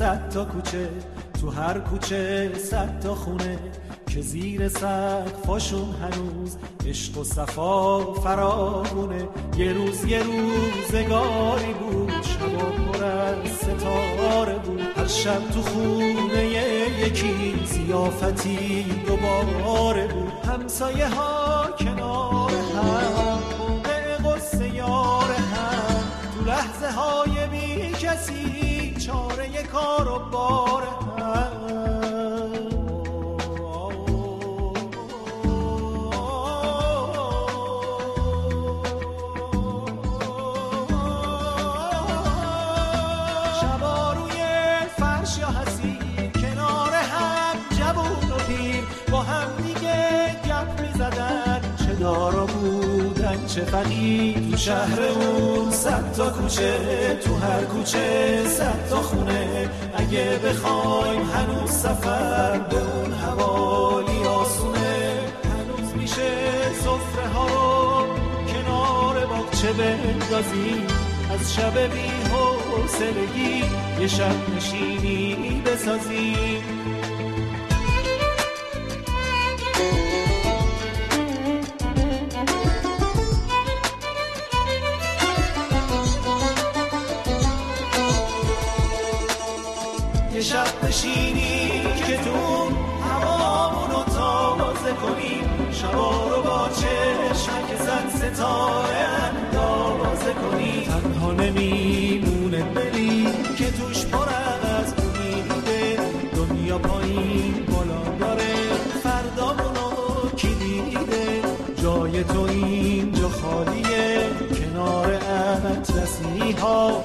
صد تا کوچه، تو هر کوچه 100 تا خونه که زیر سقفاشون هنوز عشق و صفا فراوونه. یه روزگاری بود، شبا پر از ستاره بود، هر شب تو خونه یکی ضیافتی دوباره بود. همسایه ها کنار هم، موقع قصه یار هم، تو لحظه های بی کسی چاره کار و بار هم. شبا روی فرش یا حسیر کنار هم جوون و پیر با هم دیگه گپ می زدن، چه دارا بودن چه فقیر. تو شهر اون 100 تا کوچه، تو هر کوچه 100 تا خونه. اگه بخوایم هنوز سفر به اون حوالی آسونه، هنوز میشه سفره ها رو کنار باغچه بندازیم، از شب بی حوصلگی یه شب نشینی بسازیم. یه شب نشینی که تو هوامونو تازه کنیم، شبا رو با چشمک زد ستاره اندازه کنیم. تنها نمیمونه دلی که توش پر از امیده، دنیا پایین بالا داره، فردامونو کی دیده. جای تو اینجا خالیه، کنار اطلسی ها